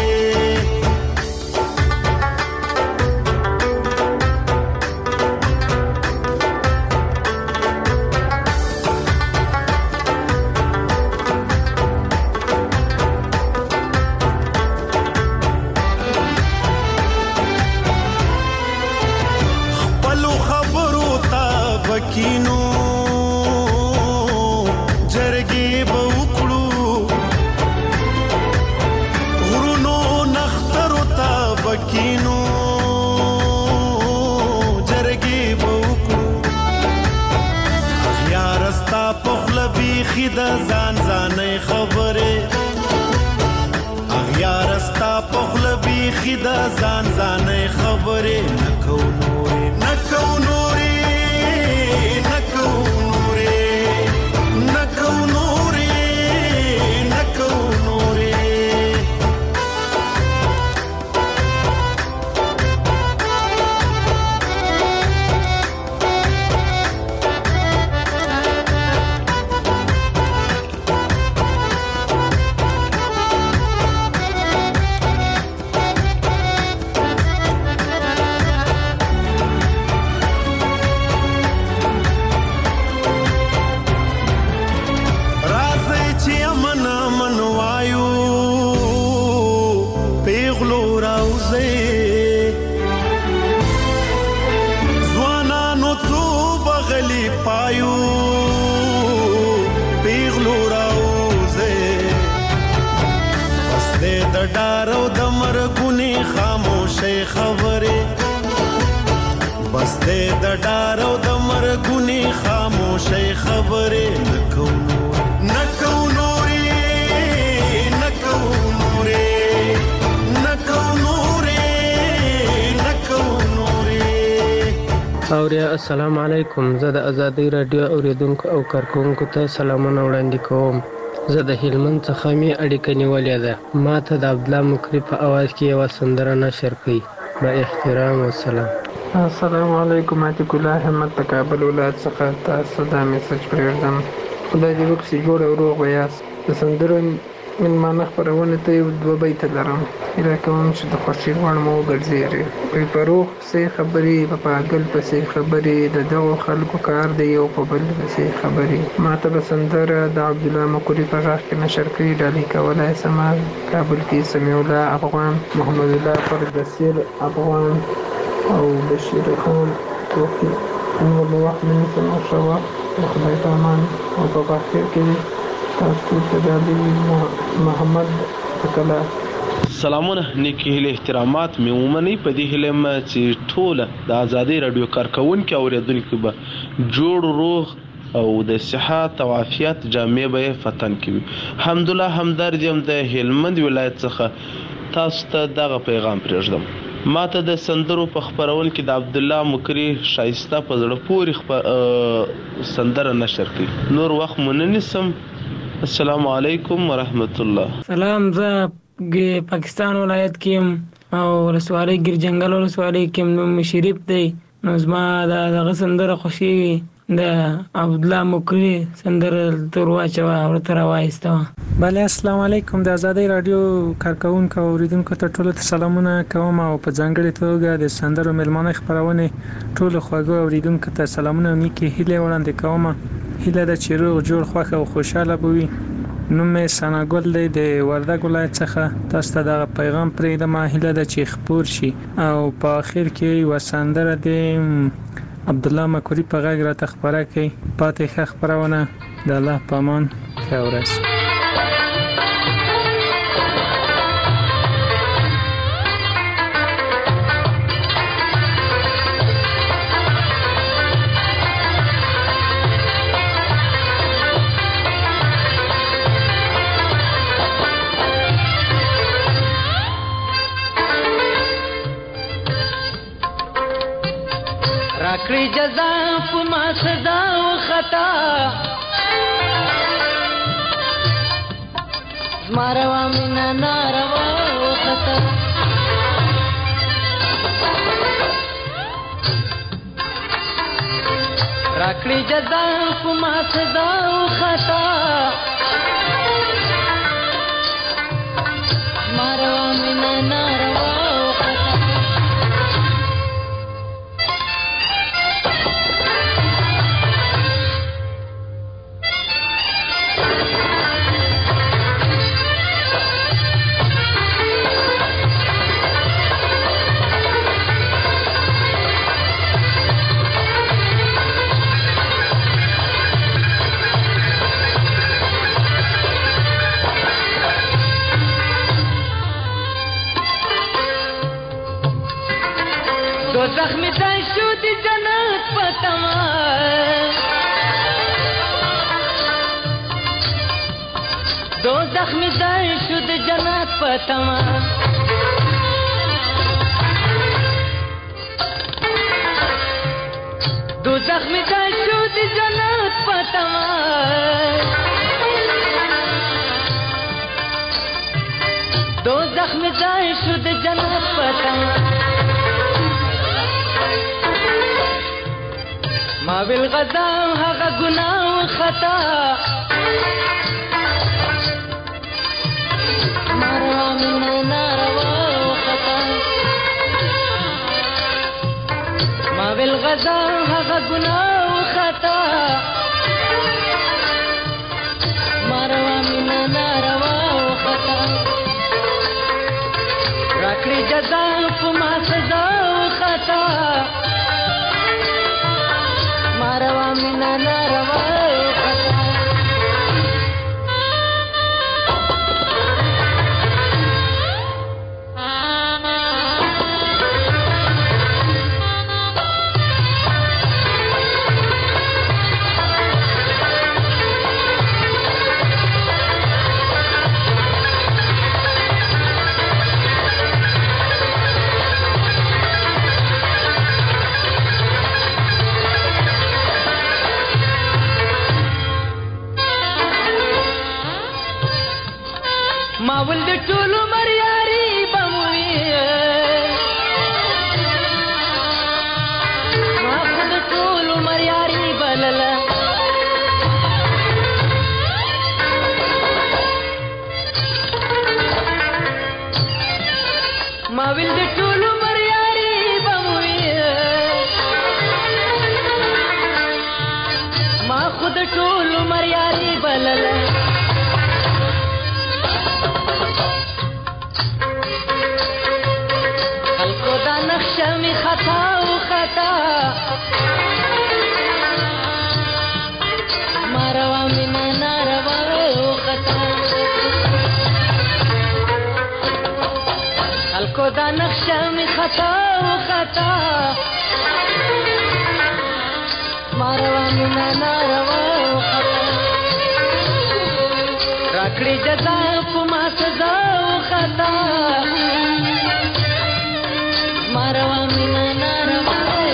کینو جرګې به وکړو غرونو نخترو ته به کینو جرګې به وکړو اخیار ستا په خوله بیخي د ځان ځانۍ خبرې اخیار ستا په خوله بیخي د ځان ځانۍ خبرې نه کوو نورې نه کوو نورې ډارو د مرګونی خاموشي خبره بس دې د ډارو د مرګونی خاموشي خبره نکو نکو نوري نکو نوري نکو نوري نکو نوري اوریا السلام علیکم زه د ازادي رادیو اوریدونکو او کارکونکو ته سلامونه وړاندې کوم زه د هلمند څخه می اړیکه نیولې ده ما ته د عبد الله مکری په اواز کې یو سندره نشر کړي با احترام و سلام السلام علیکم عتیق الله احمد تکابل ولایت څخه تاسو دا میسج پرېږدم خدای دې وکړي جوړ او روغ ویاست د سندرو مېلمانه خپرونې ته یو دوه بیته لرم هیله کوم چې د خوښۍ وړ مو وګرځېږي وایي په روغ پسې خبرې په پاګل پسې خبرې د دغو خلکو کار دی یو په بل پسې خبرې ما ته به سندره د عبدالله مکري په غاښ کې نشر کړي ډالۍ کولی سمه کابل کې سمیع الله افغان محمد الله فردسیر افغان او بشیر خان توفیق نور به وخت نه نیسم او ښه وخت د خدای په امان او په بخیر کې تاسو ته د محمد پکلا سلامونه نیکی هیله احترامات مې ومني په دې هیله چې ټوله د ازادي رادیو کارکونکو اوریدونکو به جوړ روغ او د صحت او عافیت جامع به فتن کوي الحمدلله همدرد یم د هلمند ولایت څخه تاسو ته دغه پیغام پرېږدم ما ته د سندرو په خبرول کې د عبد الله مکری شایسته په زړه پورې سندره نشر کړي نور وخت موننسم السلام علیکم ورحمت الله سلام زه پاکستان ولایت کې او ولسوالۍ ګیر جنگل ولسوالۍ کې نوم شریف دی نو زما دغه سندره خوښیږي د عبد الله مکری سندره تور واچوه ورته راوایسته بله السلام علیکم د ازادي رادیو کارکونکو او اوریدونکو ته ټولو ته سلامونه کوم او په ځانګړې توګه د سندرو مېلمانه خپرونې ټولو خواږه اوریدونکو ته سلامونه او نیکې هیلې وړاندې کوم هیله ده چې روغ جوړ خوښ او خوشاله به وي نوم مې ثناګل دی د وردګ ولایت څخه تاسو ته دغه پیغام پرېږدم هیله ده چې خپور شي او په آخر کې یوه سندره د عبدالله مکري په غږ راته خپره کړئ پاتې ښه خپرونه د الله په امان ښه ورځ کړی جزا په ما صدا او خطا زماروا مینا ناروا او خطا راکړي جزا په ما سزا او خطا ماروا مینا ناروا او خطا زخمی ځای شو د جنت په تمه دو زخمی ځای شو د جنت په تمه دو زخمی ځای شو د جنت په تمه دو زخمی ځای شو د جنت په تمه ما بالغدا هغه ګناه او خطا ماروا مینا ناروا او خطا ما بالغدا هغه ګناه او خطا ماروا مینا ناروا او خطا راکړي جزا په ما سزا او خطا ماروا مینا ناروا ما ولد ټولو مریاري بموي ما خود ټولو مریاري بلله ما ولد ټولو مریاري بموي ما خود ټولو مریاري بلله نخشمی خطا و خطا ماروا مینا ناروا و خطا خلکو دا نخشمی خطا و خطا ماروا مینا ناروا و خطا راکړي جزا په ما سزا و خطا ماروا مینا ناروا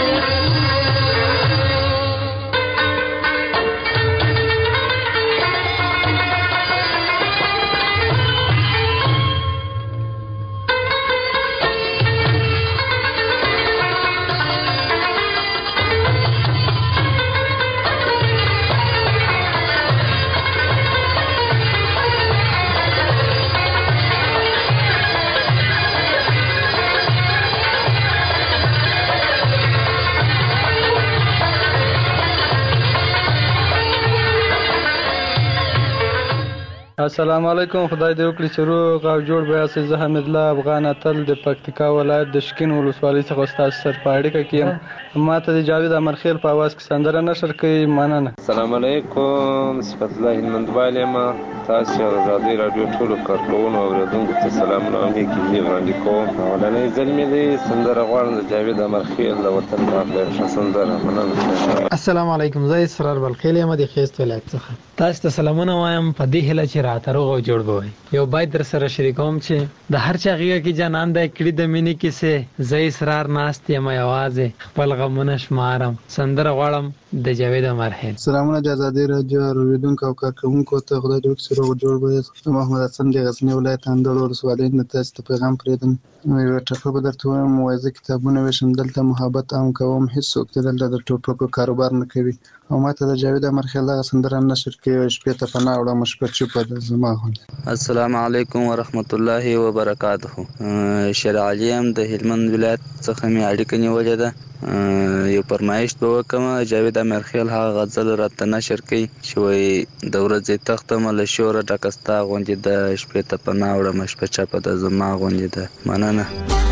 السلام علیکم. خدای دې وکړي چې روغ او جوړ به یاست. زه حمید الله افغان اتل د پکتیکا ولایت د شکین ولسوالۍ څخه ستاسو سره په اړیکه کې یم. ما ته د جاوید امرخیل په اواز کې سندره نشر کوي. مننه. السلام علیکم. صفت الله هلمندوال یم. تاسو ازادي رادیو ټولو کارکوونکو او اوریدونکو ته سلامونه او نیکی وړاندې کوم. اولنۍ ځل مې د سندره غواړم د جاوید امرخیل د وطن پاک د سندره. مننه. السلام علیکم. زه اسرار بلخیل یم د خیست ولایت څخه. تاسو ته سلامونه وایم په دې هیله چې راته روغ او جوړ به وي. یو باید در سره شریکوم چې د هر چا غیږه کې جانان دی کړي د مینې کیسې، زه اسرار ناست یم یوازې خپل غمونه شمارم. سندره غواړم د جاوید امرخیل. سلامونه د ازادۍ راډیو اوریدونکو او کارکوونکو ته، خدای دې وکړي چې روغ جوړ به یې. محمد حسن د غزني ولایت اندړ ولسوالۍ نه تاسو ته پیغام پرېږدم. یوه ټپه به درته ووایم، وایي زه کتابونه ویشم، دلته محبت عام کوم، هېڅوک دې دلته د ټوپکو کاروبار نه کوي. او ما ته د جاوید امرخیل دغه سندره نشر کوي، شپې ته پناه وړم شپه چوپه ده زما غوندې. السلام علیکم ورحمت الله وبرکاته. شیر علي یم د هلمند ولایت څخه مې اړیکه نیولې ده. یو فرمایش به وکړم، جاوید امرخیل هغه غزل راته نشر کوي چې وایي د ورځې تختمه له شوره ډکه ستا غوندې ده، شپې ته پناه وړم شپه چپه ده زما غوندې ده. مننه.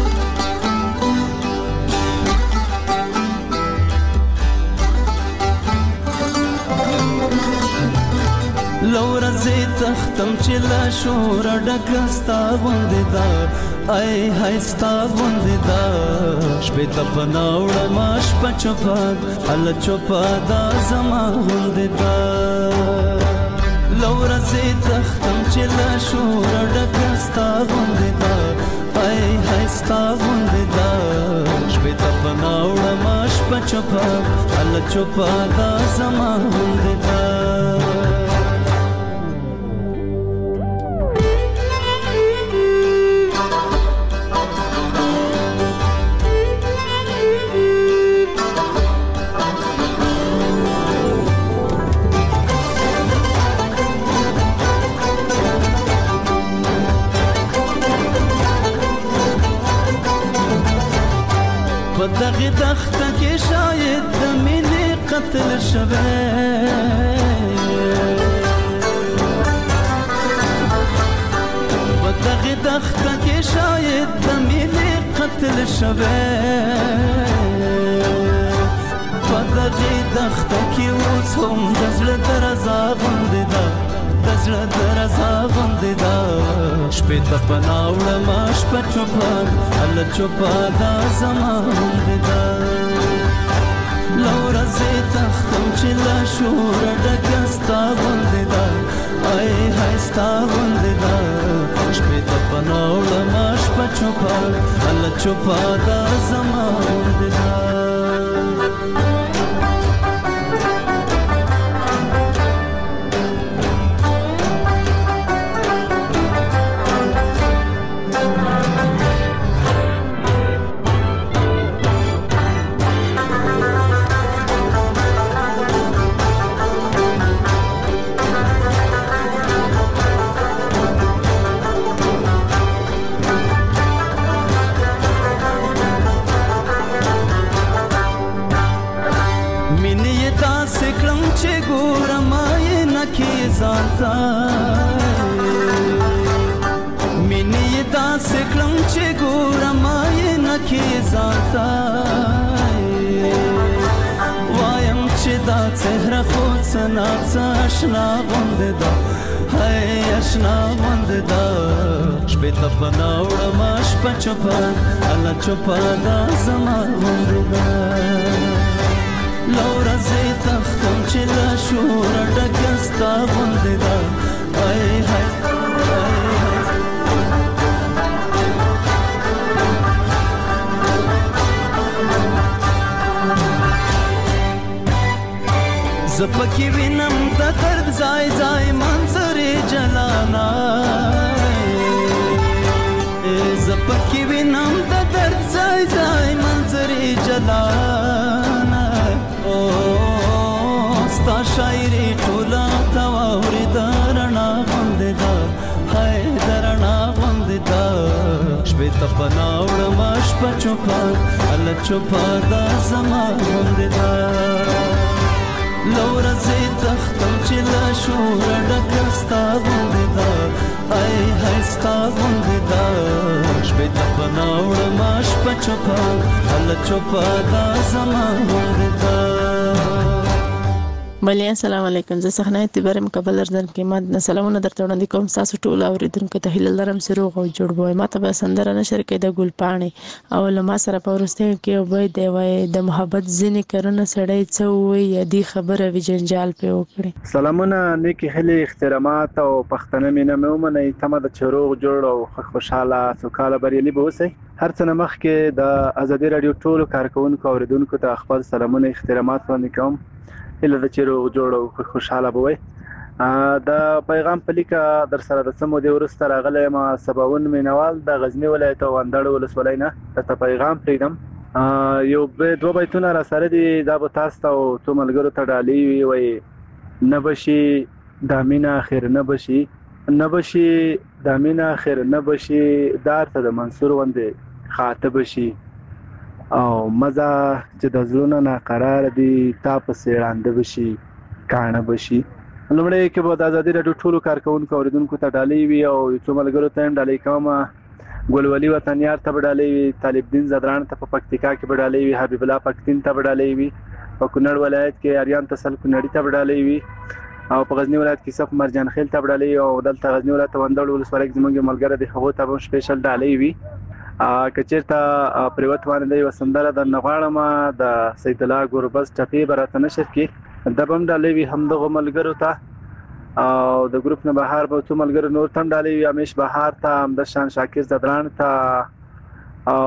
لورځې تختم چې لا شوره ډکه ستا غوندې ده، ای های ستا غوندې ده، شپې ته پناه وړمه شپه چوپه هله چوپه ده زما غوندې ده. لورځې تختم چې لا شوره ډکه ستا غوندې ده، ای های ستا غوندې ده، شپې ته پناه وړمه شپه چوپه هله چوپه ده زما غوندې ده. په دغه دښته کې شاید د مینې قتل شوی، په دغه دښته کې شاید د مینې قتل شوی، په دغه دښته کې اوس هم د زړه درزا غوندې ده، د زړه درزا غوندې ده، شپې ته پناه وړمه شپه چوپه هله چوپه ده زما غوندې ده. لورځې تختم چې لا شوره ډکه ستا غوندې ده، ای های ستا غوندې ده، شپې ته پناه وړمه شپه چوپه هله چوپه ده زما غوندې ده. مینې داسې کړم چې ګورم یې نه کې ځانته، وایم چې دا څهره خو څه ناڅه اشنا غوندې ده، هی اشنا غوندې ده، شپې ته پناه وړمه شپه چوپه هله چوپه ده زما غوندې ده. لورځې تختم چې له شوره ډکه ستا غوندې ده، ای های زه پکې وینم د درد ځای ځای منظرې جلانا، زه پکې وینم د درد ځای ځای منظرې جلانا، ستا شاعري ټوله ته واورېده رڼا غوندې ده، هی د رڼا غوندې ده، شپې ته پناه وړمه شپه چوپه هله چوپه ده زما غوندې ده. لورځې تختم چې له شوره ډکه ستا غوندې ده، ای های ستا غوندې ده، شپې ته پناه وړمه شپه چوپه هله چوپه ده زما غوندې ده. بلې السلام علیکم. زه صحنه اعتبار مقبل ارزن کې ما سلامونه درته وړاندې کوم. تاسو ټول اوریدونکو ته هیله لرم چې روغ او جوړ وای. ما ته به سندره نشر کې د ګل پاڼې او له ما سره په ورستیو کې یو بای دی وای د محبت ځینې کارونه سړی څه ووایي یا دې خبره وي جنجال پرې وکړي. سلامونه نیکې هیلې احترامات او پښتنه مینه مې ومنئ. تمه ده چې روغ جوړ او خوشحاله سوکاله بریالي به اوسئ. هر څه نه مخکې د ازادي راډیو ټولو کارکوونکو اوریدونکو ته خپل سلامونه احترامات وړاندې کوم. اله د چیرو جوړ او خوشاله بوي. دا پیغام په لیکه در سره د سمو دی ورسته راغلی ما سباون مینوال د غزنی ولایت او اندړ ولسوالۍ نه ته پیغام پریدم. یو به دوه بیتونه را سره دي دا به تاسو ته او تو ملګرو ته ډالۍ وي. نه بشي د مینا اخر نه بشي نه بشي د مینا اخر نه بشي دار ته د منصور وندې خاطب شي او مزه چې د زړونو ناقرار دي تا په سیړانده بشي کانه بشي. لومړی کې به د ازادي راډیو ټولو کارکوونکو اوریدونکو ته ډالۍ وي او څو ملګرو ته هم ډالۍ کوم. ګلولي وطنیار ته به ډالۍ وي، طالب دین زدران ته په پکتیکا کې به ډالۍ وي، حبیب الله پکتین ته به ډالۍ وي، په کونړ ولایت کې اریان تسل کونړی ته به ډالۍ وي او په غزنی ولایت کې صف مرجان خیل ته به ډالۍ او دلته غزنی ولایت وندړ ولسوالۍ کې زموږ ملګری دی هغه ته به سپیشل ډالۍ وي. کچیرته پریوت باندې د وسندره د نغواړم د سید الله ګوربز ټپی برته نشر کې د بم ډالۍ وي هم د ملګرو ته او د ګروپ نه بهر به څو ملګرو نور تم ډالۍ وي، امیش بهار ته هم د شان شاکر زدران ته او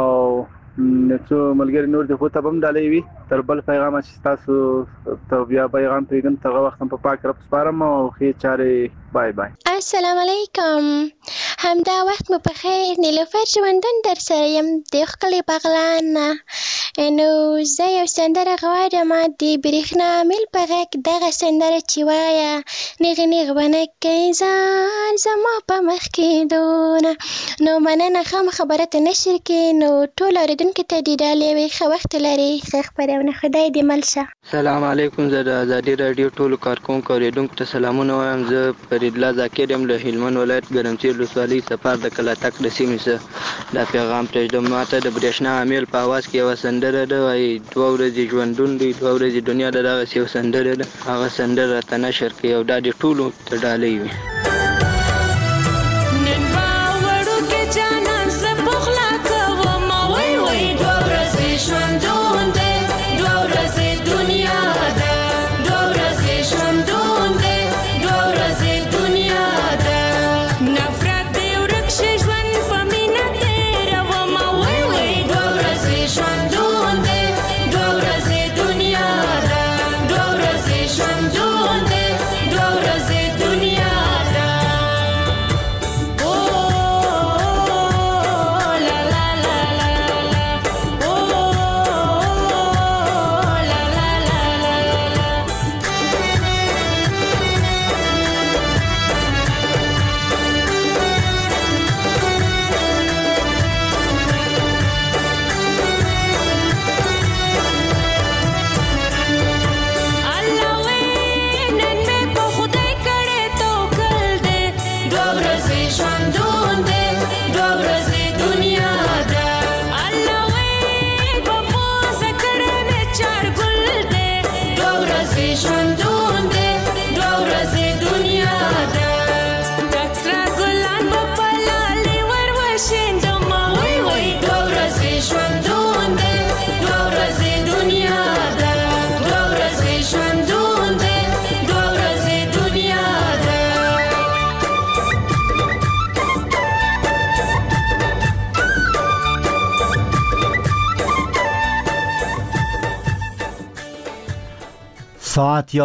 څو ملګری نور د خو ته بم ډالۍ وي. تر بل پیغام چې تاسو ته بیا پیغام پیغام ته وخت په پاک رب سپارم او خیر چاره. بای بای. السلام علیکم. همدا وخت مو په خیر. نیلوفر ژوندون در سره یم د ښکلي بغلان نه. نو زه یو سندره غواړم د برېښنا میل په غږ دغه سندره چې وایه نیغ نیغ به نه کوي ځان زما په مخ کې دونه. نو مننه ښه خبره ته نشر کې نو ټول اورېدونکو ته دې ډالۍ وي. ښه وخت لرئ، ښه خپرونه، خدای دې مل شه. سلام علیکم. زه د ازادي راډیو ټولو کارکوونکو اوریدونکو ته سلامونه وایم. زه فریدالله ذاکر یم له هلمند ولایت ګرمسیر ولسوالۍ سفر د کلاتک د سیمې څخه. دا پیغام پرېږدم. ماته د برېښنا امیل په اواز کې یوه سندره ده وایي دوه ورځې ژوندون دی دوه ورځې دنیا ده. دغسې یو سندره ده، هغه سندره راته نشر کړي او دا دې ټولو ته ډالۍ وي. ساعت